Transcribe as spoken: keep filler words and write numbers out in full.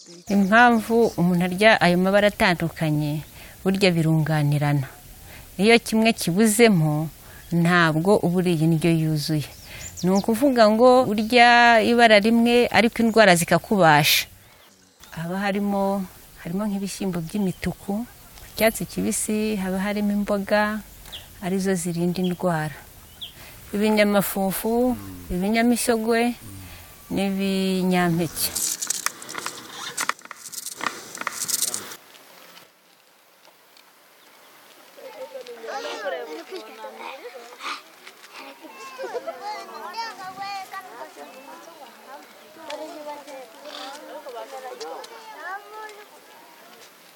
Impamvu umuntu arya ayo mabara atandukanye burya birunganirana. Iyo kimwe kibuzemo ntabwo uburiye indyo yuzuye. Ni ukuvuga ngo urya ibara rimwe ariko indwara zikakubasha. Haba harimo harimo nk'ibishyimbo by'imituku, icyatsi kibisi, haba harimo imboga arizo zirinda indwara. Ibinyamafufu, ibinyamisogwe n'ibinyampeke.